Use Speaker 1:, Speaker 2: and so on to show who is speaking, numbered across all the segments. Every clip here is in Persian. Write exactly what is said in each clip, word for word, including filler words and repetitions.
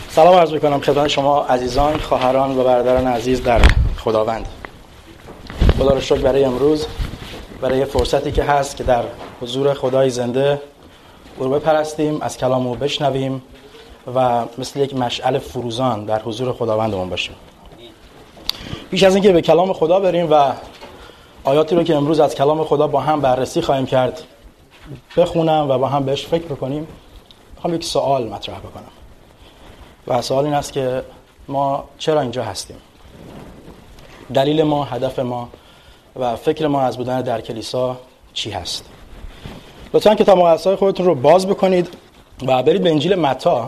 Speaker 1: سلام عرض میکنم خدمت شما عزیزان، خواهران و برادران عزیز در خداوند. خدا رو شکر برای امروز، برای فرصتی که هست که در حضور خدای زنده او رو بپرستیم، از کلام او بشنویم و مثل یک مشعل فروزان در حضور خداوندمون باشیم. پیش از اینکه به کلام خدا بریم و آیاتی رو که امروز از کلام خدا با هم بررسی خواهیم کرد بخونم و با هم بهش فکر بکنیم، میخوام یک سوال مطرح بکنم و سوال این است که ما چرا اینجا هستیم؟ دلیل ما، هدف ما و فکر ما از بودن در کلیسا چی هست؟ لطفاً کتاب مقدس خودتون رو باز بکنید و برید به انجیل متی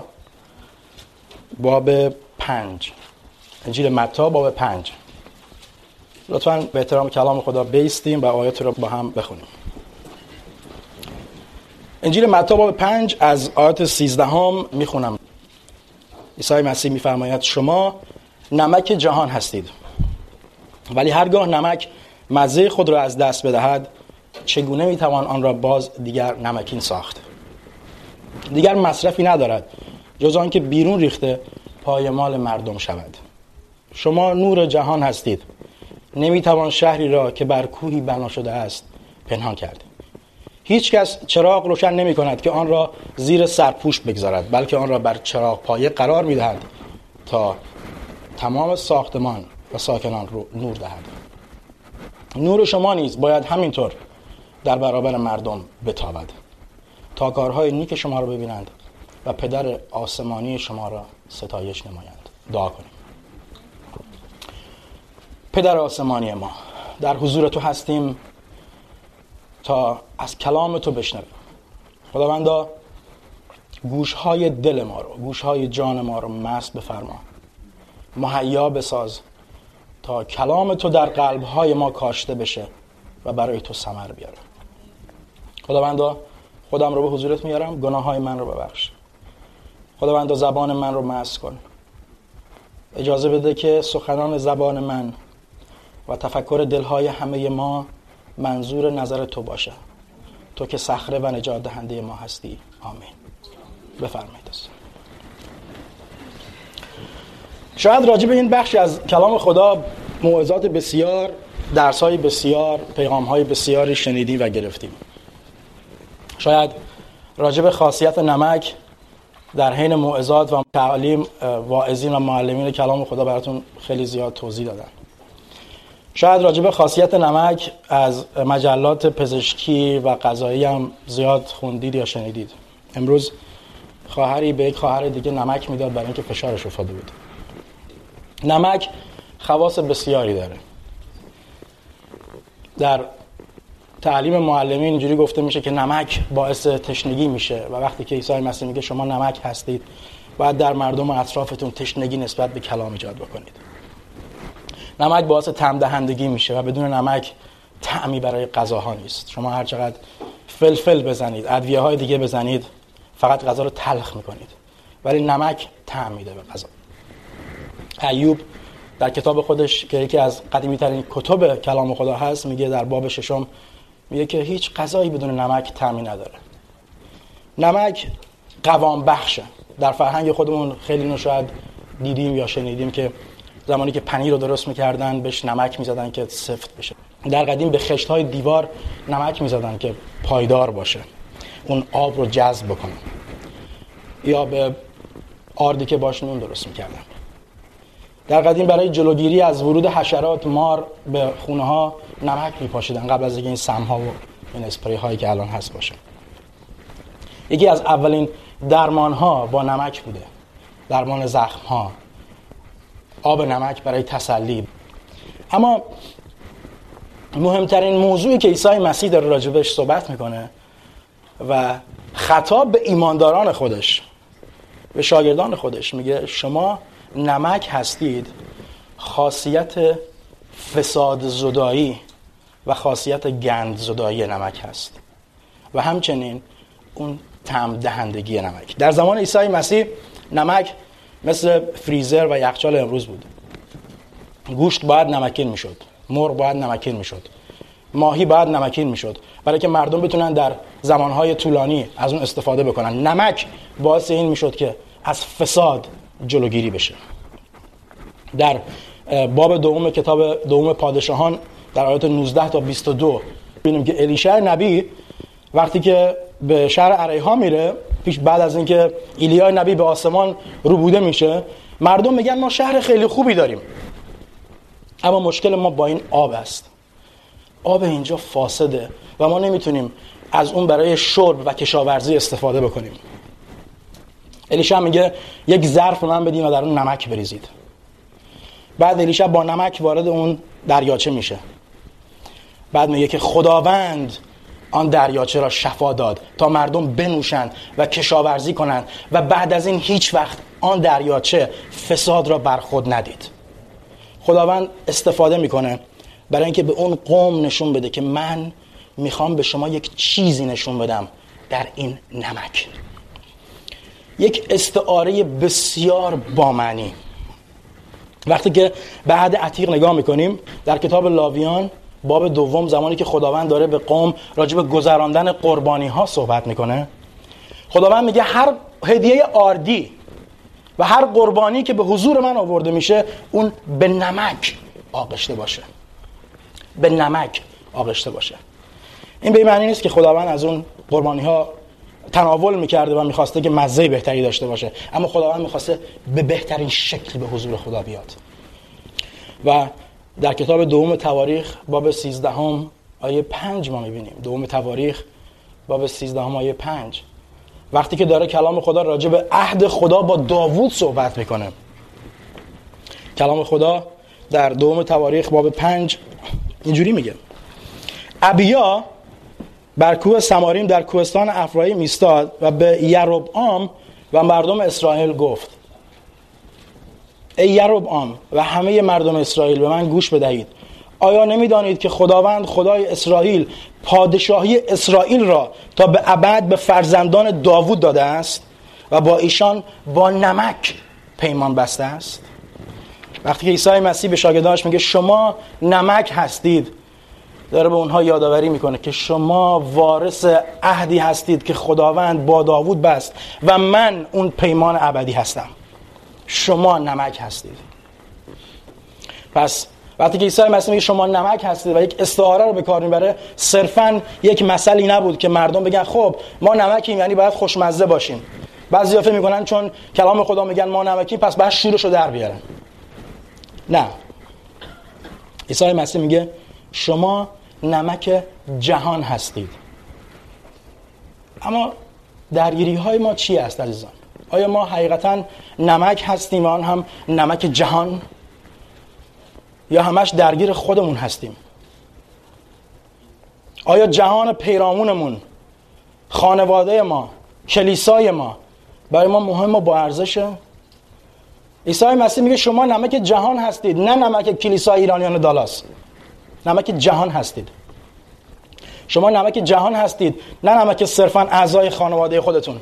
Speaker 1: باب پنج. انجیل متی باب پنج. لطفاً به احترام کلام خدا بایستیم و آیات رو با هم بخونیم. انجیل متی باب پنج از آیات سیزدهم میخونم. عیسی مسیح میفرماید شما نمک جهان هستید، ولی هرگاه نمک مزه خود را از دست بدهد چگونه میتوان آن را باز دیگر نمکین ساخت؟ دیگر مصرفی ندارد جز آن که بیرون ریخته پایمال مردم شود. شما نور جهان هستید. نمیتوان شهری را که بر کوهی بنا شده است پنهان کرد. هیچ کس چراغ روشن نمی کند که آن را زیر سرپوش بگذارد، بلکه آن را بر چراغ پایه قرار می دهد تا تمام ساختمان و ساکنان رو نور دهد. نور شما نیز باید همینطور در برابر مردم بتابد تا کارهای نیک شما را ببینند و پدر آسمانی شما را ستایش نمایند. دعا کنیم. پدر آسمانی ما، در حضور تو هستیم تا از کلام تو بشنویم. خداوندا گوشهای دل ما رو، گوشهای جان ما رو مست بفرما، مهیا بساز تا کلام تو در قلبهای ما کاشته بشه و برای تو ثمر بیاره. خداوندا خودم رو به حضورت میارم، گناههای من رو ببخش. خداوندا زبان من رو مست کن. اجازه بده که سخنان زبان من و تفکر دلهای همه ما منظور نظر تو باشه، تو که صخره و نجات دهنده ما هستی. آمین. بفرمایید. شاید راجع به این بخشی از کلام خدا موعظات بسیار، درس‌های بسیار، پیغام‌های بسیاری شنیدیم و گرفتیم. شاید راجع به خاصیت نمک در حین موعظات و تعالیم واعظین و معلمین کلام خدا براتون خیلی زیاد توضیح دادن. شاید راجع به خاصیت نمک از مجلات پزشکی و غذایی هم زیاد خوندید یا شنیدید. امروز خواهری به یک خواهر دیگه نمک میداد برای اینکه فشارش افتاده بود. نمک خواص بسیاری داره. در تعلیم معلمین اینجوری گفته میشه که نمک باعث تشنگی میشه و وقتی که عیسی مسیح میگه شما نمک هستید، باید در مردم اطرافتون تشنگی نسبت به کلام ایجاد بکنید. نمک باعث طعم دهندگی میشه و بدون نمک طعمی برای غذاها نیست. شما هر چقدر فلفل بزنید، ادویه های دیگه بزنید، فقط غذا رو تلخ میکنید، ولی نمک طعم میده به غذا. ایوب در کتاب خودش که یکی از قدیمی ترین کتب کلام خدا هست میگه، در باب ششم میگه که هیچ غذایی بدون نمک طعمی نداره. نمک قوام بخشه. در فرهنگ خودمون خیلی نو شاید دیدیم یا شنیدیم که زمانی که پنیر رو درست میکردن بهش نمک میزدن که سفت بشه. در قدیم به خشت‌های دیوار نمک میزدن که پایدار باشه، اون آب رو جذب بکنه. یا به آردی که باش نون درست میکردن. در قدیم برای جلوگیری از ورود حشرات مار به خونه ها نمک میپاشیدن قبل از اینکه این سم ها و این اسپری هایی که الان هست باشه. یکی از اولین درمان ها با نمک بوده، درمان زخم ها، آب نمک برای تسلی. اما مهمترین موضوعی که عیسی مسیح در راجبش صحبت میکنه و خطاب به ایمانداران خودش، به شاگردان خودش میگه شما نمک هستید، خاصیت فساد زدایی و خاصیت گند زدایی نمک هست و همچنین اون طعم دهندگی نمک. در زمان عیسی مسیح نمک مثل فریزر و یخچال امروز بود. گوشت باید نمکین میشد، مرغ باید نمکین میشد، ماهی باید نمکین میشد برای که مردم بتونن در زمانهای طولانی از اون استفاده بکنن. نمک باعث این میشد که از فساد جلوگیری بشه. در باب دوم کتاب دوم پادشاهان در آیات نوزده تا بیست و دو ببینیم که الیشع نبی وقتی که به شهر اریحا میره، پیش بعد از اینکه ایلیا نبی به آسمان روبوده میشه، مردم میگن ما شهر خیلی خوبی داریم، اما مشکل ما با این آب است. آب اینجا فاسده و ما نمیتونیم از اون برای شرب و کشاورزی استفاده بکنیم. الیشع میگه یک ظرف من بدین و در اون نمک بریزید. بعد الیشع با نمک وارد اون دریاچه میشه. بعد میگه که خداوند آن دریاچه را شفا داد تا مردم بنوشند و کشاورزی کنند و بعد از این هیچ وقت آن دریاچه فساد را بر خود ندید. خداوند استفاده میکنه برای اینکه به اون قوم نشون بده که من میخوام به شما یک چیزی نشون بدم در این نمک. یک استعاره بسیار بامعنی. وقتی که به عهد عتیق نگاه میکنیم در کتاب لاویان باب دوم، زمانی که خداوند داره به قوم راجع به گذراندن قربانی ها صحبت میکنه، خداوند میگه هر هدیه آردی و هر قربانی که به حضور من آورده میشه اون به نمک آغشته باشه. به نمک آغشته باشه. این به این معنی نیست که خداوند از اون قربانی ها تناول میکرده و میخواسته که مزه بهتری داشته باشه، اما خداوند میخواسته به بهترین شکل به حضور خدا بیاد. و در کتاب دوم تواریخ باب سیزدهم آیه پنج ما میبینیم، دوم تواریخ باب سیزدهم آیه پنج، وقتی که داره کلام خدا راجع به عهد خدا با داوود صحبت میکنه. کلام خدا در دوم تواریخ باب پنج اینجوری میگه: ابیا بر کوه سماریم در کوهستان افرایم ایستاد و به یربعام و مردم اسرائیل گفت: ای یربعام و همه مردم اسرائیل به من گوش بدهید. آیا نمیدانید که خداوند خدای اسرائیل پادشاهی اسرائیل را تا به ابد به فرزندان داوود داده است و با ایشان با نمک پیمان بسته است؟ وقتی که عیسی مسیح به شاگردانش میگه شما نمک هستید، داره به اونها یادآوری میکنه که شما وارث عهدی هستید که خداوند با داوود بست و من اون پیمان ابدی هستم. شما نمک هستید. پس وقتی که عیسی مسیح میگه شما نمک هستید و یک استعاره رو به کار میبره، صرفاً یک مثلی نبود که مردم بگن خب ما نمکیم یعنی باید خوشمزه باشیم. بعضیا فکر میکنن چون کلام خدا میگن ما نمکیم پس باید شورشو در بیارن. نه، عیسی مسیح میگه شما نمک جهان هستید. اما درگیری های ما چی است عزیزان؟ آیا ما حقیقتا نمک هستیم و آن هم نمک جهان، یا همش درگیر خودمون هستیم؟ آیا جهان پیرامونمون، خانواده ما، کلیسای ما برای ما مهم و با ارزشه؟ عیسی مسیح میگه شما نمک جهان هستید، نه نمک کلیسای ایرانیان دالاس. نمک جهان هستید. شما نمک جهان هستید، نه نمک صرفاً اعضای خانواده خودتون.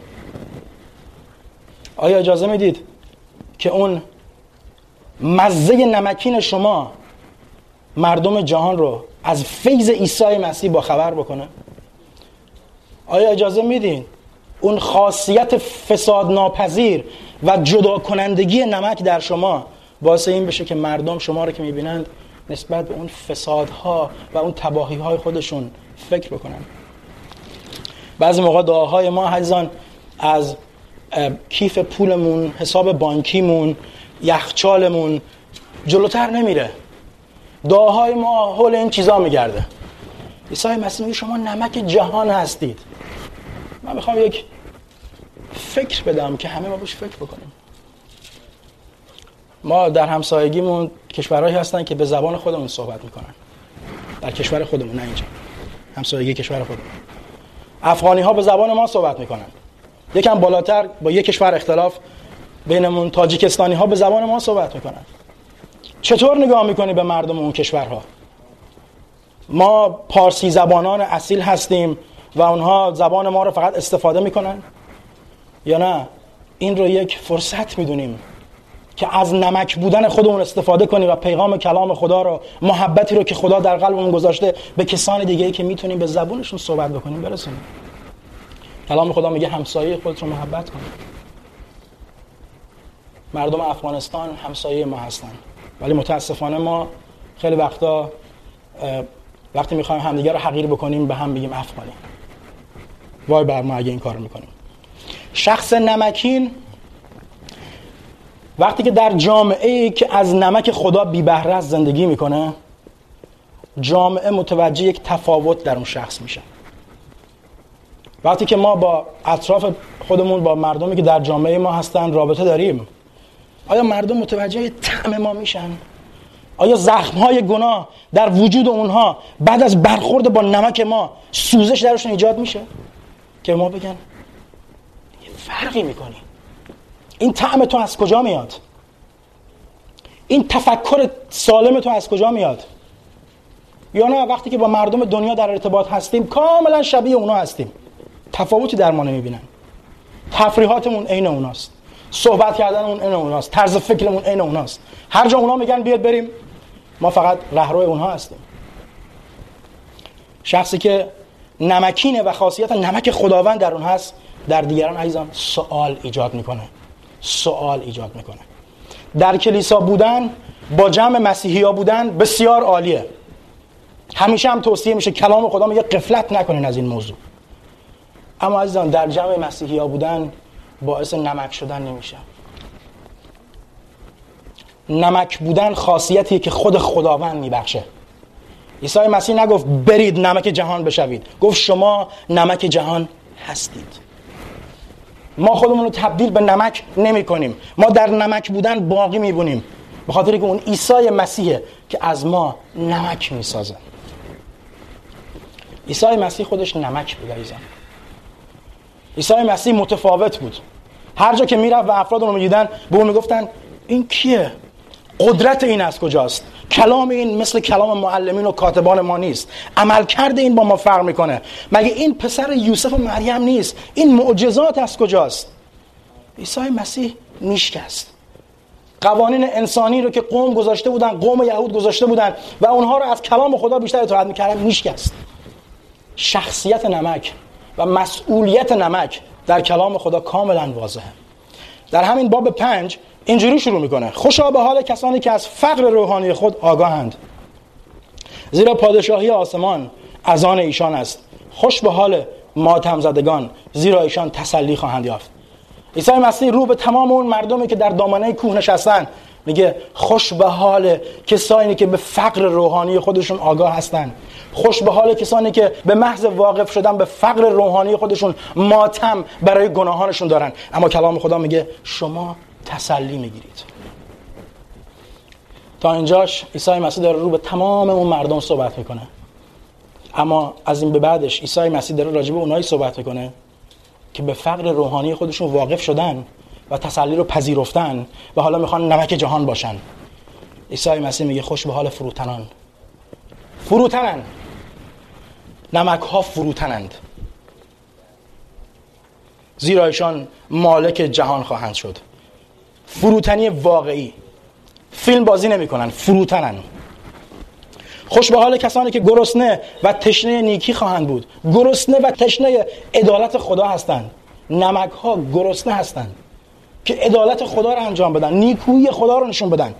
Speaker 1: آیا اجازه میدید که اون مزه نمکین شما مردم جهان رو از فیض عیسی مسیح با خبر بکنه؟ آیا اجازه میدین اون خاصیت فساد ناپذیر و جدا کنندگی نمک در شما باعث این بشه که مردم شما رو که میبینند نسبت به اون فسادها و اون تباهی‌های خودشون فکر بکنن؟ بعضی موقع دعاهای ما عزیزان از کیف پولمون، حساب بانکیمون، یخچالمون جلوتر نمیره. دعاهای ما حول این چیزا میگرده. عیسی مسیح میگه شما نمک جهان هستید. من میخوام یک فکر بدم که همه ما بهش فکر بکنیم. ما در همسایگیمون کشورهایی هستن که به زبان خودمون صحبت میکنن. در کشور خودمون، نه اینجا. همسایگی کشور خودمون. افغانی ها به زبان ما صحبت میکنن. یکم بالاتر با یک کشور اختلاف بینمون تاجیکستانی ها به زبان ما صحبت میکنن. چطور نگاه میکنی به مردم اون کشورها؟ ما پارسی زبانان اصیل هستیم و اونها زبان ما رو فقط استفاده میکنن؟ یا نه این رو یک فرصت میدونیم که از نمک بودن خودمون استفاده کنیم و پیغام کلام خدا رو، محبتی رو که خدا در قلبمون گذاشته به کسان دیگه‌ای که میتونیم به زبونشون صحبت بکنیم برسونیم؟ کلام خدا میگه همسایه خودت رو محبت کن. مردم افغانستان همسایه ما هستن، ولی متاسفانه ما خیلی وقتا وقتی میخوایم همدیگه رو حقیر بکنیم به هم بگیم افغانی. وای بر ما اگه این کارو میکنیم. شخص نمکین وقتی که در جامعه‌ای که از نمک خدا بی بهره است زندگی میکنه، جامعه متوجه یک تفاوت در اون شخص میشه. وقتی که ما با اطراف خودمون، با مردمی که در جامعه ما هستن رابطه داریم، آیا مردم متوجه طعم ما میشن؟ آیا زخم‌های گناه در وجود اونها بعد از برخورد با نمک ما سوزش درشون ایجاد میشه که ما بگن یه فرقی میکنی؟ این طعم تو از کجا میاد؟ این تفکر سالم تو از کجا میاد؟ یا نه وقتی که با مردم دنیا در ارتباط هستیم کاملا شبیه اونا هستیم، تفاوتی در ما نمیبینن، تفریحاتمون عین اوناست، صحبت کردنمون عین اوناست، طرز فکرمون عین اوناست، هر جا اونا میگن بیاد بریم ما فقط رهرو اونها هستیم. شخصی که نمکینه و خاصیت نمک خداوند در اون هست در دیگران عزیزان سوال ایجاد میکنه، سوال ایجاد میکنه. در کلیسا بودن، با جمع مسیحی‌ها بودن بسیار عالیه، همیشه هم توصیه میشه، کلام خدا میگه غفلت نکنین از این موضوع. اما عزیزان در جمع مسیحی‌ها بودن باعث نمک شدن نمیشه. نمک بودن خاصیتیه که خود خداوند میبخشه. عیسی مسیح نگفت برید نمک جهان بشوید، گفت شما نمک جهان هستید. ما خودمون رو تبدیل به نمک نمی کنیم، ما در نمک بودن باقی میبونیم، به خاطر که اون عیسی مسیحه که از ما نمک میسازه. عیسی مسیح خودش نمک بود عزیزان. عیسی مسیح متفاوت بود. هر جا که میرفت و افراد رو میدیدن به اون میگفتن این کیه؟ قدرت این از کجاست؟ کلام این مثل کلام معلمین و کاتبان ما نیست، عملکرد این با ما فرق میکنه. مگه این پسر یوسف و مریم نیست؟ این معجزات از کجاست؟ عیسی مسیح میشکست قوانین انسانی رو که قوم گذاشته بودن، قوم یهود گذاشته بودن و اونها رو از کلام خدا بیشتر اطاعت میکردن، میشکست. شخصیت نمک و مسئولیت نمک در کلام خدا کاملا واضحه. در همین باب پنج اینجوری شروع میکنه: خوشا به حال کسانی که از فقر روحانی خود آگاهند، زیرا پادشاهی آسمان از آن ایشان است. خوش به حال ماتم زدگان، زیرا ایشان تسلی خواهند یافت. عیسی مسیح رو به تمام اون مردمی که در دامنه کوه نشستن میگه خوش به حال کسانی که به فقر روحانی خودشون آگاه هستن، خوش به حال کسانی که به محض واقف شدن به فقر روحانی خودشون ماتم برای گناهانشون دارن. اما کلام خدا میگه شما تسلی میگیرید. تا اینجاش عیسی مسیح داره رو به تمام اون مردم صحبت میکنه، اما از این به بعدش عیسی مسیح داره راجع به اونایی صحبت میکنه که به فقر روحانی خودشون واقف شدن و تسلی رو پذیرفتن و حالا میخوان نمک جهان باشن. عیسی مسیح میگه خوش به حال فروتنان. فروتنن، نمک ها فروتنند، زیرا ایشان مالک جهان خواهند شد. فروتنی واقعی، فیلم بازی نمی کنن، فروتنن. خوش به حال کسانی که گرسنه و تشنه نیکی خواهند بود. گرسنه و تشنه عدالت خدا هستند. نمک ها گرسنه هستند که عدالت خدا رو انجام بدن، نیکویی خدا رو نشون بدن.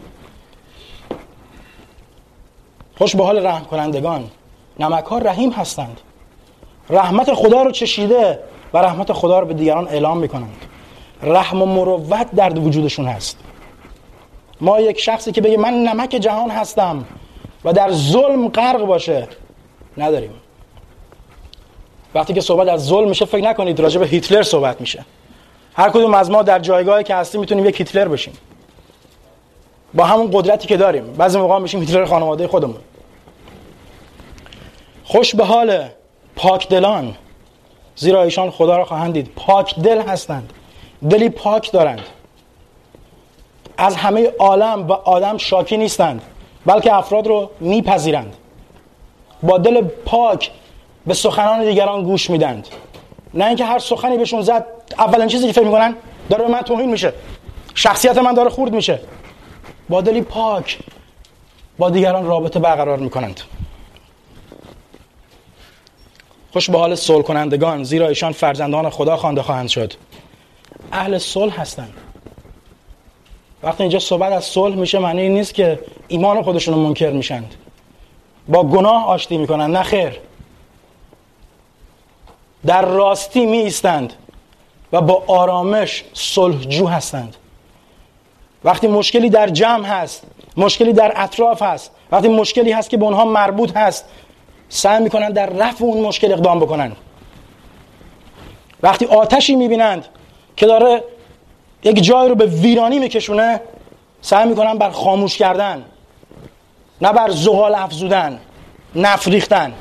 Speaker 1: خوش به حال رحم کنندگان. نمک ها رحیم هستند، رحمت خدا رو چشیده و رحمت خدا رو به دیگران اعلام میکنند. رحم و مروت در وجودشون هست. ما یک شخصی که بگه من نمک جهان هستم و در ظلم غرق باشه نداریم. وقتی که صحبت از ظلم میشه فکر نکنید راجع به هیتلر صحبت میشه. هر کدوم از ما در جایگاهی که هستیم میتونیم یک هیتلر بشیم با همون قدرتی که داریم. بعضی موقع میشیم هیتلر خانواده خودمون. خوش به حال پاک دلان، زیرا ایشان خدا را خواهند دید. پاک دل هستند، دلی پاک دارند، از همه عالم و آدم شاکی نیستند، بلکه افراد رو میپذیرند. با دل پاک به سخنان دیگران گوش میدند، نه اینکه هر سخنی بهشون زد اولین چیزی که فکر میکنن داره به من توهین میشه، شخصیت من داره خورد میشه. با دلی پاک با دیگران رابطه برقرار میکنند. خوش به حال صلح کنندگان، زیرا ایشان فرزندان خدا خوانده خواهند شد. اهل صلح هستند. وقتی اینجا صحبت از صلح میشه معنی این نیست که ایمان خودشون رو منکر میشند، با گناه آشتی میکنن. نه خیر، در راستی می ایستند و با آرامش صلحجو هستند. وقتی مشکلی در جمع هست، مشکلی در اطراف هست، وقتی مشکلی هست که به اونها مربوط هست، سعی میکنن در رفع اون مشکل اقدام بکنن. وقتی آتشی میبینند که داره یک جای رو به ویرانی میکشونه، سعی میکنن بر خاموش کردن، نه بر زغال افزودن، نفت ریختن.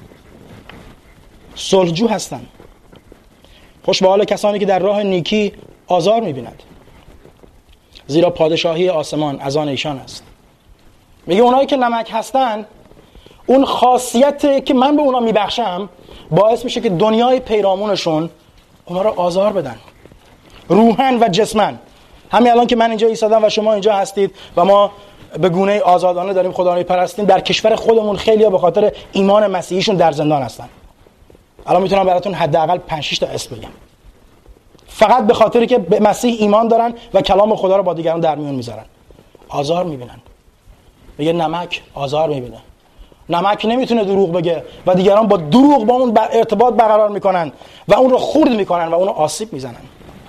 Speaker 1: صلحجو هستن. خوش به حال کسانی که در راه نیکی آزار میبینند، زیرا پادشاهی آسمان از آن ایشان است. میگه اونایی که نمک هستن، اون خاصیت که من به اونا میبخشم باعث میشه که دنیای پیرامونشون اونا رو آزار بدن، روحن و جسمن. همین الان که من اینجا ایستادم و شما اینجا هستید و ما به گونه آزادانه داریم خدا رو میپرستیم، در کشور خودمون خیلی‌ها به خاطر ایمان مسیحیشون در زندان هستن. الان میتونم براتون حداقل پنج شش تا اسم بگم، فقط به خاطری که به مسیح ایمان دارن و کلام خدا رو با دیگران در میون میذارن. آزار میبینن. میگه نمک آزار میبینه. نمک نمیتونه دروغ بگه و دیگران با دروغ با اون ارتباط برقرار میکنن و اون رو خرد میکنن و اون رو آسیب میزنن.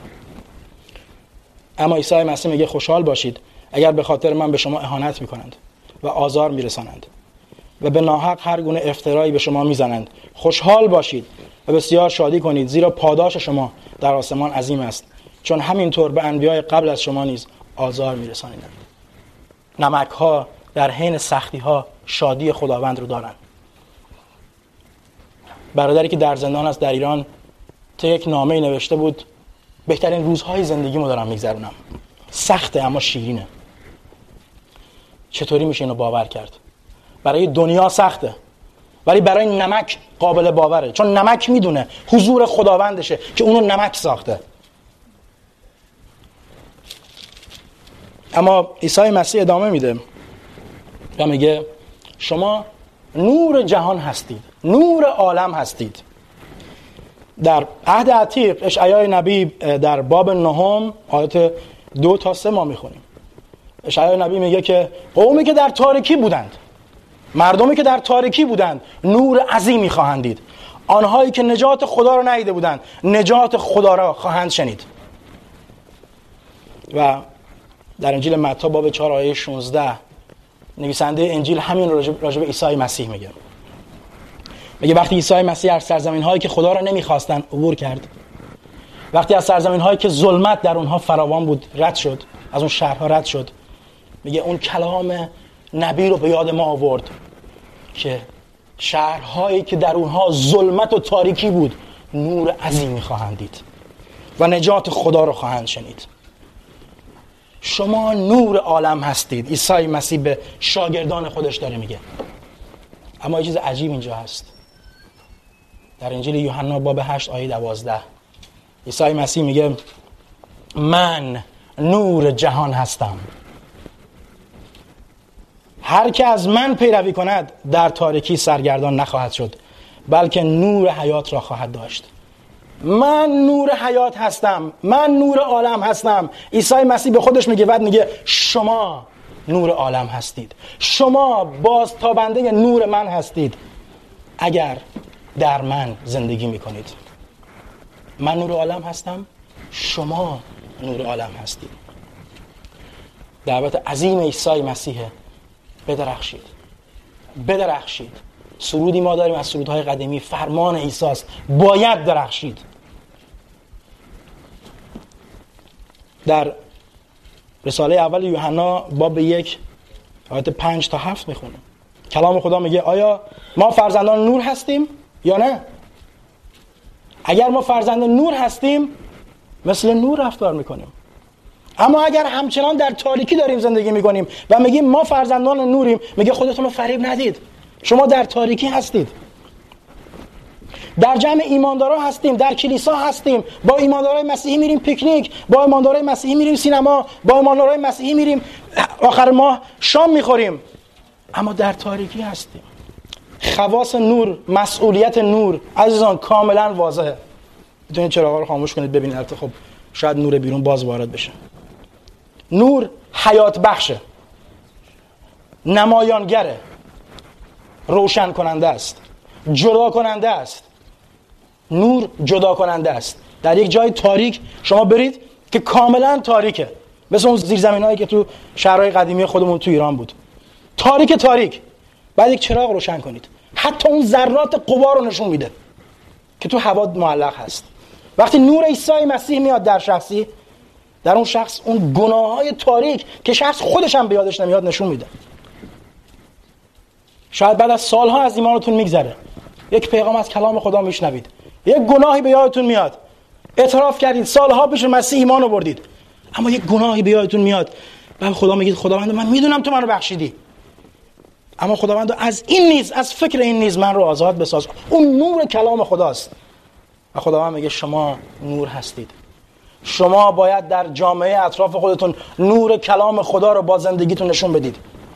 Speaker 1: اما عیسی مسیح میگه خوشحال باشید اگر به خاطر من به شما اهانت میکنند و آزار میرسانند و به ناحق هر گونه افترایی به شما میزنند. خوشحال باشید و بسیار شادی کنید، زیرا پاداش شما در آسمان عظیم است، چون همینطور به انبیای قبل از شما نیز آزار میرسانیدند. نمک ها در حین سختی ها شادی خداوند رو دارن. برادری که در زندان است در ایران تا یک نامه نوشته بود بهترین روزهای زندگیمو دارم میگذرونم، سخته اما شیرینه. چطوری میشه اینو باور کرد؟ برای دنیا سخته ولی برای نمک قابل باوره، چون نمک میدونه حضور خداوندشه که اونو نمک ساخته. اما عیسی مسیح ادامه میده و میگه شما نور جهان هستید، نور عالم هستید. در عهد عتیق اشعیا نبی در باب نهم آیات دو تا سه ما میخونیم. اشعیا نبی میگه که قومی که در تاریکی بودند، مردمی که در تاریکی بودند، نور عظیمی خواهند دید. آنهایی که نجات خدا را ندیده بودند، نجات خدا را خواهند شنید. و در انجیل متی باب چهار آیه شانزده نویسنده انجیل همین رو راجع به عیسی مسیح میگه. میگه وقتی عیسی مسیح از سرزمین‌هایی که خدا را نمیخواستن عبور کرد، وقتی از سرزمین‌هایی که ظلمت در اونها فراوان بود رد شد، از اون شهرها رد شد، میگه اون کلام نبی رو به یاد ما آورد که شهرهایی که در اونها ظلمت و تاریکی بود نور عظیمی خواهند دید و نجات خدا رو خواهند شنید. شما نور عالم هستید. عیسی مسیح به شاگردان خودش داره میگه. اما یه چیز عجیب اینجا هست. در انجیل یوحنا باب هشت آیه دوازده عیسی مسیح میگه من نور جهان هستم. هر که از من پیروی کند در تاریکی سرگردان نخواهد شد، بلکه نور حیات را خواهد داشت. من نور حیات هستم، من نور عالم هستم. عیسی مسیح به خودش میگه، بعد میگه شما نور عالم هستید، شما بازتابنده نور من هستید اگر در من زندگی میکنید. من نور عالم هستم، شما نور عالم هستید. دعوت عظیم عیسی مسیحه، بدرخشید، بدرخشید. سرودی ما داریم از سرودهای قدیمی، فرمان عیسی است، باید درخشید. در رساله اول یوحنا باب یک آیات پنج تا هفت میخونه. کلام خدا میگه آیا ما فرزندان نور هستیم یا نه؟ اگر ما فرزندان نور هستیم مثل نور رفتار میکنیم. اما اگر همچنان در تاریکی داریم زندگی میکنیم و میگیم ما فرزندان نوریم، میگه خودتون رو فریب ندید، شما در تاریکی هستید. در جمع ایماندارا هستیم، در کلیسا هستیم، با ایماندارای مسیحی میریم پیکنیک، با ایماندارای مسیحی میریم سینما، با ایماندارای مسیحی میریم آخر ماه شام میخوریم، اما در تاریکی هستیم. خواص نور، مسئولیت نور عزیزان کاملا واضحه. میتونید چراغا رو خاموش کنید ببینید، البته خب شاید نور بیرون باز وارد بشه. نور حیات بخشه، نمایانگره، روشن کننده است، جدا کننده است. نور جدا کننده است. در یک جای تاریک شما برید که کاملا تاریکه، مثل اون زیرزمینایی که تو شهرهای قدیمی خودمون تو ایران بود، تاریک تاریک، بعد یک چراغ روشن کنید، حتی اون ذرات غبار رو نشون میده که تو هوا معلق هست. وقتی نور عیسی مسیح میاد در شخصی، در اون شخص اون گناههای تاریک که شخص خودش هم به یادش نمیاد نشون میده. شاید بعد از سالها از ایمانتون میگذره، یک پیغام از کلام خدا میشنوید، یک گناهی به یادتون میاد، اعتراف کردید سالها پیش مسیح ایمان آوردید، اما یک گناهی به یادتون میاد، بعد خدا میگید خداوند من میدونم تو منو بخشیدی، اما خداوند از این نیز، از فکر این نیز من رو آزاد بساز. اون نور کلام خداست و خداوند میگه شما نور هستید. شما باید در جامعه اطراف خودتون نور کلام خدا رو با زندگیتون نشون بدید.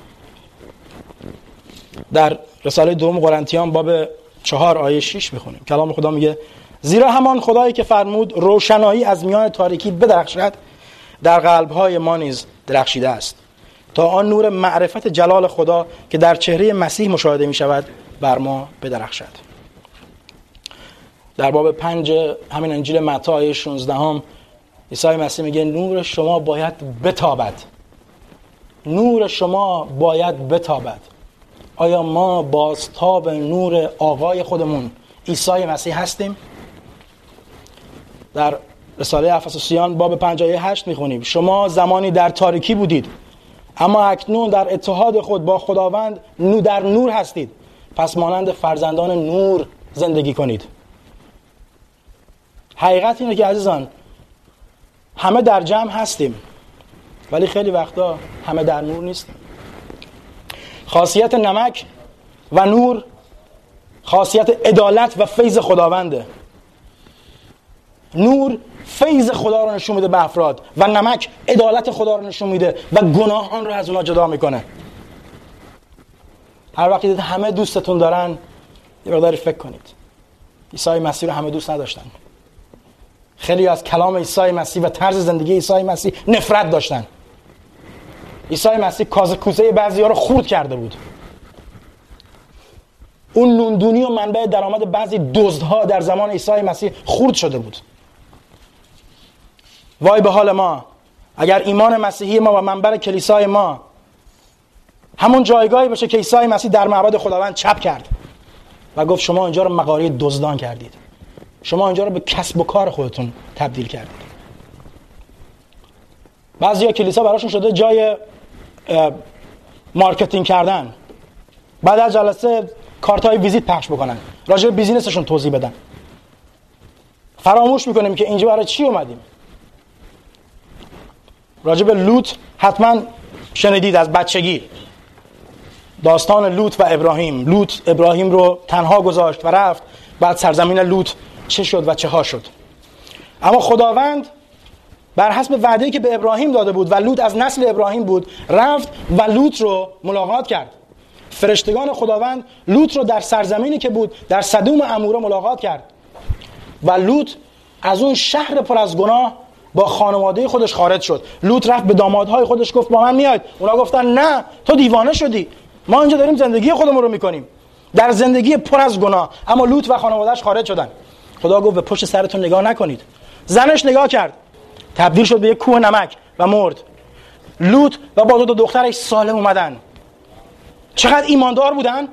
Speaker 1: در رساله دوم قرنتیان باب چهار آیه شش میخونیم. کلام خدا میگه زیرا همان خدایی که فرمود روشنایی از میان تاریکی بدرخشد، در قلب‌های ما نیز درخشیده است، تا آن نور معرفت جلال خدا که در چهره مسیح مشاهده میشود بر ما بدرخشد. در باب پنج همین انجیل متی آیه شانزده هم عیسی مسیح میگه نور شما باید بتابد. نور شما باید بتابد. آیا ما بازتاب نور آقای خودمون عیسی مسیح هستیم؟ در رساله افسوسیان باب پنج آیه هشت میخونیم شما زمانی در تاریکی بودید اما اکنون در اتحاد خود با خداوند نو در نور هستید، پس مانند فرزندان نور زندگی کنید. حقیقت اینه که عزیزان همه در جمع هستیم ولی خیلی وقتا همه در نور نیستیم. خاصیت نمک و نور خاصیت عدالت و فیض خداونده. نور فیض خدا رو نشون میده به افراد و نمک عدالت خدا رو نشون میده و گناهان رو از اونها جدا میکنه. هر وقتی دید همه دوستتون دارن یه مقداری فکر کنید. عیسی مسیح رو همه دوست نداشتن. خیلی از کلام عیسی مسیح و طرز زندگی عیسی مسیح نفرت داشتن. عیسی مسیح کاسه کوسه بعضی‌ها رو خورد کرده بود. اون نوندونی و منبع درآمد بعضی دزدها در زمان عیسی مسیح خورد شده بود. وای به حال ما اگر ایمان مسیحی ما و منبر کلیسای ما همون جایگاهی باشه که عیسی مسیح در معبد خداوند چپ کرد و گفت شما اینجا رو مغاره دزدان کردید، شما اینجا رو به کسب و کار خودتون تبدیل کردید. بعضیا کلیسا براشون شده جای مارکتینگ کردن، بعد از جلسه کارتای ویزیت پخش بکنن، راجع به بیزینسشون توضیح بدن. فراموش میکنیم که اینجا برای چی اومدیم. راجع به لوط حتما شنیدید از بچگی، داستان لوط و ابراهیم. لوط ابراهیم رو تنها گذاشت و رفت، بعد سرزمین لوط چه شد و چه ها شد. اما خداوند بر حسب وعده‌ای که به ابراهیم داده بود و لوط از نسل ابراهیم بود، رفت و لوط رو ملاقات کرد. فرشتگان خداوند لوط رو در سرزمینی که بود در سدوم عموره ملاقات کرد و لوط از اون شهر پر از گناه با خانواده خودش خارج شد. لوط رفت به دامادهای خودش گفت با من میاید. اونا گفتن نه تو دیوانه شدی، ما اینجا داریم زندگی خودمون رو میکنیم در زندگی پر از گناه. اما لوط و خانواده‌اش خارج شدن. خدا گفت به پشت سرتون نگاه نکنید. زنش نگاه کرد، تبدیل شد به یک کوه نمک و مرد. لوط و با دو دخترش سالم اومدن. چقدر ایماندار بودن؟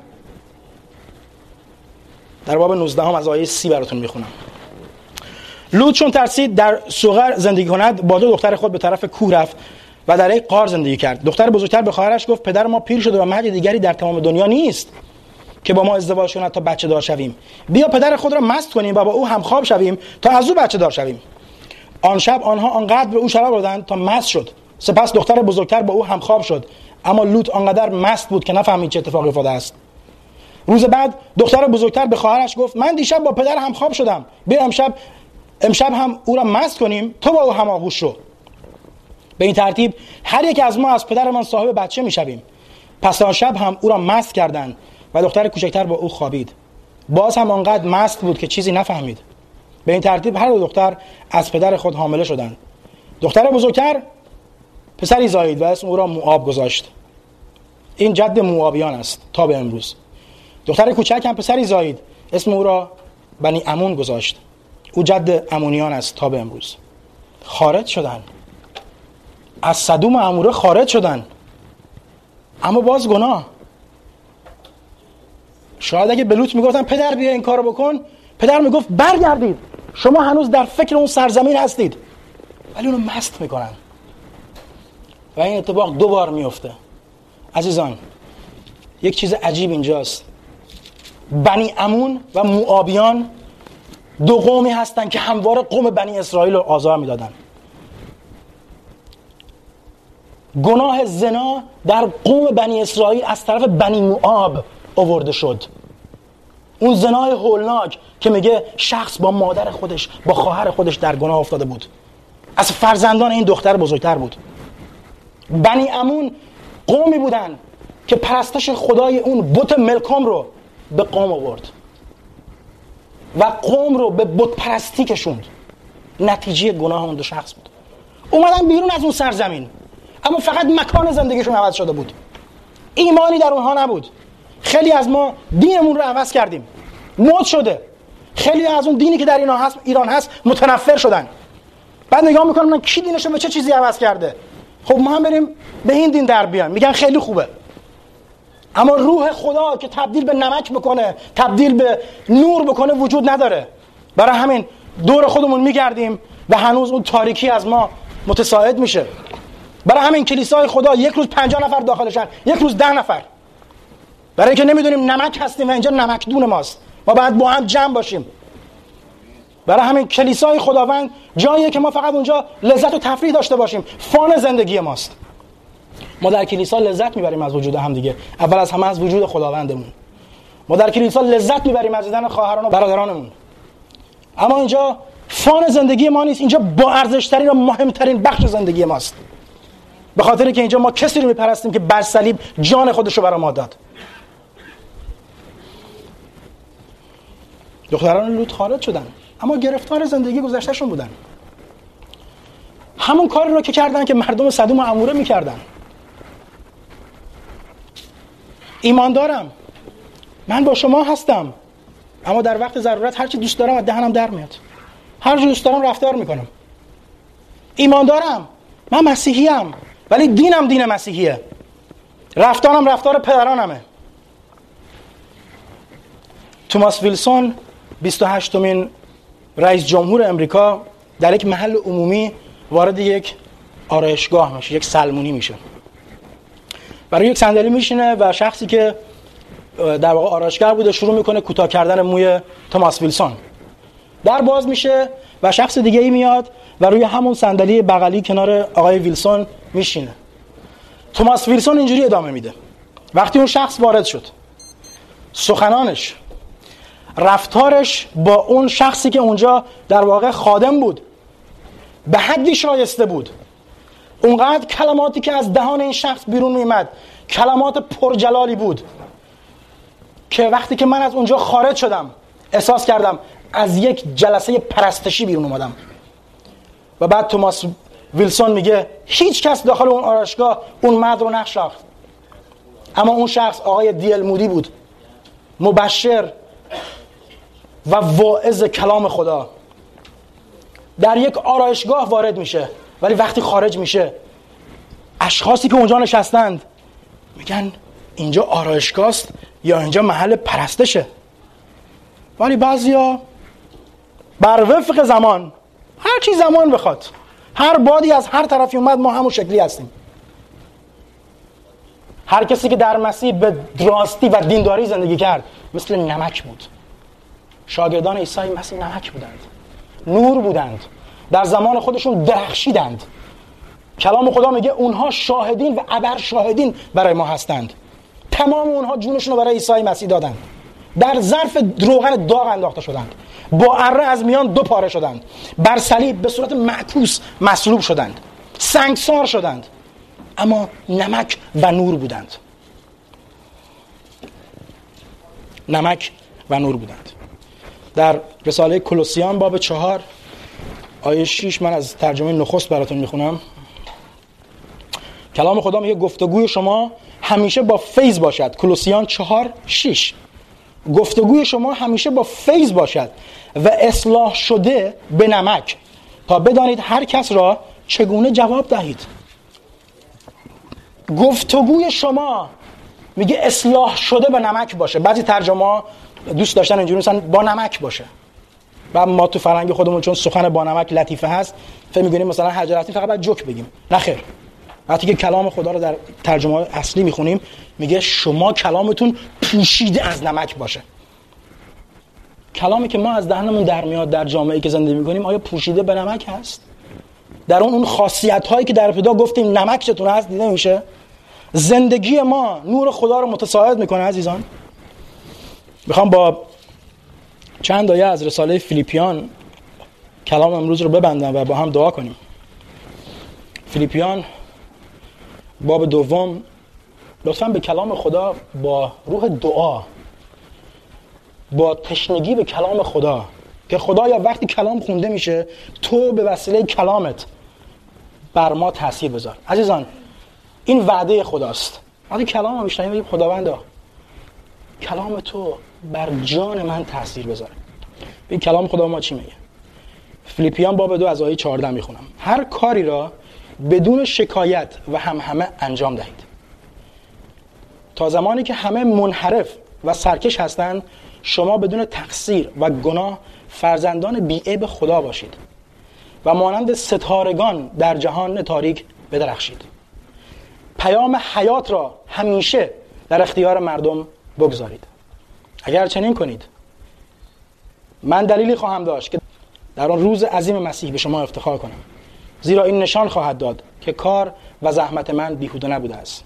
Speaker 1: در باب نوزده هم از آیه سی براتون میخونم. لوط چون ترسید در صغر زندگی کند، با دو دختر خود به طرف کوه رفت و در یک غار زندگی کرد. دختر بزرگتر به خواهرش گفت پدر ما پیر شده و مرد دیگری در تمام دنیا نیست که با ما ازدواج کند تا بچه دار شویم. بیا پدر خود را مست کنیم و با او همخواب شویم تا از او بچه دار شویم. آن شب آنها آنقدر به او شراب دادند تا مست شد. سپس دختر بزرگتر با او همخواب شد، اما لوط آنقدر مست بود که نفهمید چه اتفاقی افتاده است. روز بعد دختر بزرگتر به خواهرش گفت من دیشب با پدر همخواب شدم، بیا امشب امشب هم او را مست کنیم، تو با او هماغوش شو. به این ترتیب هر یک از ما از پدرمان صاحب بچه میشویم. پس آن شب هم او را مست کردند و دختر کوچکتر با او خوابید. باز هم آنقدر مست بود که چیزی نفهمید. به این ترتیب هر دو دختر از پدر خود حامله شدند. دختر بزرگتر پسری زایید و اسم او را موآب گذاشت. این جد موآبیان است تا به امروز. دختر کوچک هم پسری زایید، اسم او را بنی امون گذاشت. او جد امونیان است تا به امروز. خارج شدن، از سدوم و عموره خارج شدن، اما باز گناه. شاید اگه به لوط میگفتن پدر بیا این کارو بکن، پدر میگفت برگردید، شما هنوز در فکر اون سرزمین هستید، ولی اونو مست میکنن و این اتفاق دو بار میفته. عزیزان، یک چیز عجیب اینجاست. بنی امون و موآبیان دو قومی هستن که همواره قوم بنی اسرائیل رو آزار میدادن. گناه زنا در قوم بنی اسرائیل از طرف بنی موآب آورده شد. اون زنای هولناک که میگه شخص با مادر خودش، با خواهر خودش در گناه افتاده بود، از فرزندان این دختر بزرگتر بود. بنی امون قومی بودن که پرستش خدای اون بت ملکم رو به قوم آورد و قوم رو به بت پرستی کشوند. نتیجه گناه اون دو شخص بود. اومدن بیرون از اون سرزمین، اما فقط مکان زندگیشون عوض شده بود، ایمانی در اونها نبود. خیلی از ما دینمون رو عوض کردیم، مد شده. خیلی از اون دینی که در ایران هست ایران هست متنفر شدن. بعد نگاه میکنم من کی دینشو به چه چیزی عوض کرده. خب ما هم بریم به این دین در بیان، میگن خیلی خوبه. اما روح خدا که تبدیل به نمک بکنه، تبدیل به نور بکنه وجود نداره. برای همین دور خودمون میگردیم و هنوز اون تاریکی از ما متساعد میشه. برای همین کلیسای خدا یک روز پنجاه نفر داخلشن، یک روز ده نفر. برای اینکه نمیدونیم نمک هستیم و اینجا نمک دون ماست. ما باید با هم جمع باشیم. برای همین کلیسای خداوند جاییه که ما فقط اونجا لذت و تفریح داشته باشیم. فان زندگی ماست. ما در کلیسا لذت میبریم از وجود هم دیگه، اول از همه از وجود خداوندمون. ما در کلیسا لذت میبریم از دیدن خواهران و برادرانمون، اما اینجا فان زندگی ما نیست. اینجا با ارزشترین و مهمترین بخش زندگی ماست، به خاطر که اینجا ما کسی رو میپرستیم که بر صلیب جان خودش رو برای ما داد. دختران لوط خارج شدن، اما گرفتار زندگی گذشتهشون بودن. همون کاری رو که کردن که مردم سدوم و عموره میکردن. ایمان دارم، من با شما هستم، اما در وقت ضرورت هر چی دوست دارم از دهنم در میاد، هر چی دوست دارم رفتار میکنم. ایمان دارم، من مسیحیم، ولی دینم دین مسیحیه، رفتارم رفتار پدرانمه. توماس ویلسون بیست و هشتمین رئیس جمهور امریکا در یک محل عمومی وارد یک آرایشگاه میشه، یک سلمونی میشه. برای یک صندلی میشینه و شخصی که در واقع آرایشگر بوده شروع میکنه کوتاه کردن موی توماس ویلسون. در باز میشه و شخص دیگه ای میاد و روی همون صندلی بغلی کنار آقای ویلسون میشینه. توماس ویلسون اینجوری ادامه میده. وقتی اون شخص وارد شد، سخنانش، رفتارش با اون شخصی که اونجا در واقع خادم بود به حدی شایسته بود. اونقدر کلماتی که از دهان این شخص بیرون میمد کلمات پرجلالی بود که وقتی که من از اونجا خارج شدم احساس کردم از یک جلسه پرستشی بیرون اومدم. و بعد توماس ویلسون میگه هیچ کس داخل اون آرایشگاه اون مرد رو نشناخت، اما اون شخص آقای دی ال مودی بود، مبشر و واعظ کلام خدا. در یک آرایشگاه وارد میشه، ولی وقتی خارج میشه اشخاصی که اونجا نشستند میگن اینجا آرایشگاه است یا اینجا محل پرستشه. ولی بعضیا بر وفق زمان، هر چی زمان بخواد، هر بادی از هر طرفی اومد ما همون شکلی هستیم. هر کسی که در مسیح به راستی و دینداری زندگی کرد مثل نمک بود. شاگردان عیسی مسیح نمک بودند، نور بودند، در زمان خودشون درخشیدند. کلام خدا میگه اونها شاهدین و ابر شاهدین برای ما هستند. تمام اونها جونشون رو برای عیسی مسیح دادند، در ظرف روغن داغ انداخته شدند، با اره از میان دو پاره شدند، بر صلیب به صورت معکوس مصلوب شدند، سنگسار شدند، اما نمک و نور بودند. نمک و نور بودند. در رساله کولوسیان باب چهار آیه شش، من از ترجمه نخست براتون میخونم. کلام خدا میگه گفتگوی شما همیشه با فیض باشد. کولوسیان چهار شش. گفتگوی شما همیشه با فیض باشد و اصلاح شده به نمک، تا بدانید هر کس را چگونه جواب دهید. گفتگوی شما میگه اصلاح شده به نمک باشه. بعضی ترجمه ها دوست داشتن اینجوری مثلا با نمک باشه، و ما تو فرهنگ خودمون چون سخن با نمک لطیفه هست فکر می‌کنیم مثلا حجراتی فقط باید جوک بگیم. نه خیر، وقتی که کلام خدا رو در ترجمه اصلی میخونیم میگه شما کلامتون پوشیده از نمک باشه. کلامی که ما از دهنمون در میاد در جامعه‌ای که زندگی میکنیم آیا پوشیده به نمک هست؟ در اون اون خاصیت‌هایی که در ابتدا گفتیم نمک چطور هست دیده میشه؟ زندگی ما نور خدا رو متساعد میکنه عزیزان. میخوام با چند آیه از رساله فیلیپیان کلام امروز رو ببندم و با هم دعا کنیم. فیلیپیان باب دوم، لطفاً به کلام خدا با روح دعا، با تشنگی به کلام خدا، که خدایا وقتی کلام خونده میشه تو به وسیله کلامت بر ما تاثیر بذار. عزیزان این وعده خداست. وقتی کلام رو میشنویم میگیم خداوندا کلام تو بر جان من تاثیر بذاره. این کلام خدا ما چی میگه؟ فیلیپیان باب دو از آیه چهارده میخونم. هر کاری را بدون شکایت و همهمه انجام دهید، تا زمانی که همه منحرف و سرکش هستند شما بدون تقصیر و گناه فرزندان بی‌عیب خدا باشید و مانند ستارگان در جهان تاریک بدرخشید. پیام حیات را همیشه در اختیار مردم بگذارید. اگر چنین کنید من دلیلی خواهم داشت که در آن روز عظیم مسیح به شما افتخار کنم، زیرا این نشان خواهد داد که کار و زحمت من بیهوده نبوده است.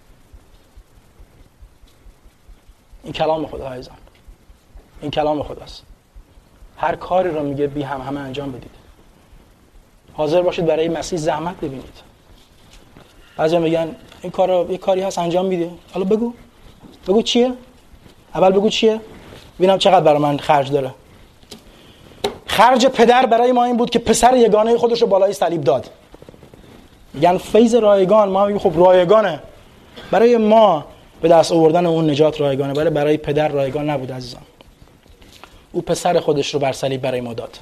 Speaker 1: این کلام خدا عزیزان، این کلام خداست. هر کاری رو میگه بی هم همه انجام بدید. حاضر باشید برای مسیح زحمت ببینید. بعضیا میگن این کارو یه کاری هست انجام میده، حالا بگو بگو چیه؟ اول بگو چیه؟ ببینم چقدر برای من خرج داره. خرج پدر برای ما این بود که پسر یگانه خودش رو بالای صلیب داد. میگن فیض رایگان، ما میگیم خب رایگانه. برای ما به دست آوردن اون نجات رایگانه، ولی برای پدر رایگان نبود عزیزان. او پسر خودش رو بر صلیب برای ما داد.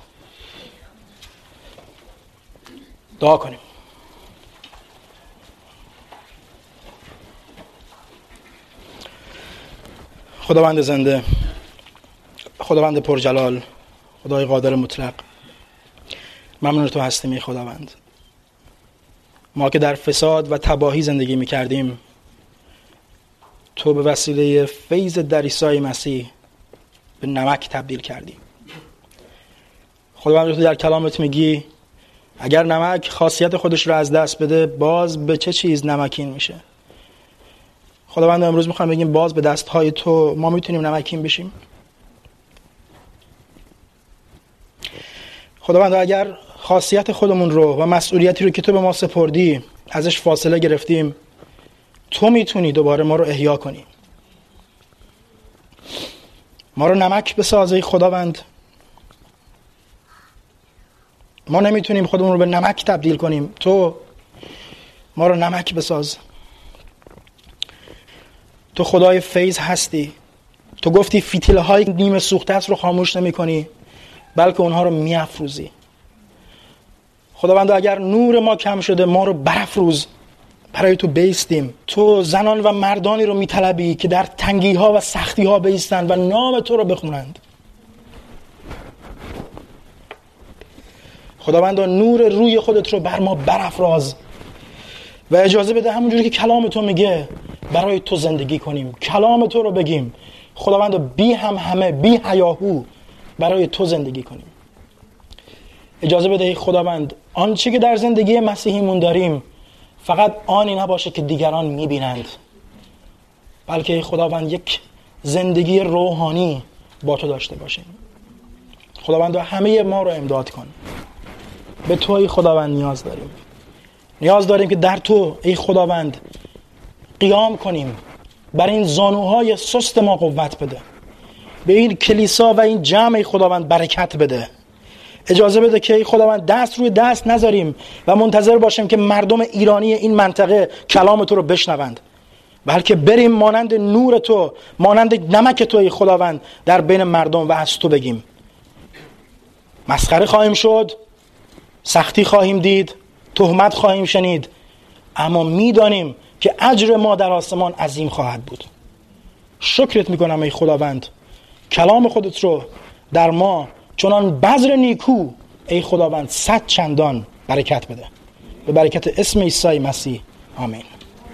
Speaker 1: دعا کنیم. خداوند زنده، خداوند پرجلال، خدای قادر مطلق، ممنون تو هستیم ای خداوند. ما که در فساد و تباهی زندگی می‌کردیم، تو به وسیله فیض در عیسی مسیح به نمک تبدیل کردی. خداوند تو در کلامت میگی اگر نمک خاصیت خودش رو از دست بده باز به چه چیز نمکین میشه؟ خداوند امروز میخوام بگیم باز به دستهای تو ما میتونیم نمکین بشیم. خداوند اگر خاصیت خودمون رو و مسئولیتی رو که تو به ما سپردی ازش فاصله گرفتیم، تو میتونی دوباره ما رو احیا کنی. ما رو نمک بساز ای خداوند. ما نمیتونیم خودمون رو به نمک تبدیل کنیم، تو ما رو نمک بساز. تو خدای فیض هستی. تو گفتی فتیله های نیمه سوخته است رو خاموش نمی کنی بلکه اونها رو می افروزی. خداوند اگر نور ما کم شده ما رو برافروز، برای تو بیستیم. تو زنان و مردانی رو می طلبی که در تنگی ها و سختی ها بیستند و نام تو رو بخونند. خداوند نور روی خودت رو بر ما برافراز و اجازه بده همونجوری که کلام تو میگه برای تو زندگی کنیم، کلام تو رو بگیم. خداوند بی هم همه بی هیاهو برای تو زندگی کنیم. اجازه بده خداوند آنچه که در زندگی مسیحیمون داریم فقط آنی نباشه که دیگران میبینند، بلکه خداوند یک زندگی روحانی با تو داشته باشیم. خداوند همه ما رو امداد کن. به تو ای خداوند نیاز داریم. نیاز داریم که در تو ای خداوند قیام کنیم. بر این زانوهای سست ما قوت بده. به این کلیسا و این جمع ای خداوند برکت بده. اجازه بده که ای خداوند دست روی دست نذاریم و منتظر باشیم که مردم ایرانی این منطقه کلام تو رو بشنوند، بلکه بریم مانند نور تو، مانند نمک تو ای خداوند در بین مردم و از تو بگیم. مسخره خواهیم شد، سختی خواهیم دید، تهمت خواهیم شنید، اما میدانیم که اجر ما در آسمان عظیم خواهد بود. شکرت میکنم ای خداوند، کلام خودت رو در ما چنان بذر نیکو ای خداوند صد چندان برکت بده. به برکت اسم عیسی مسیح آمین.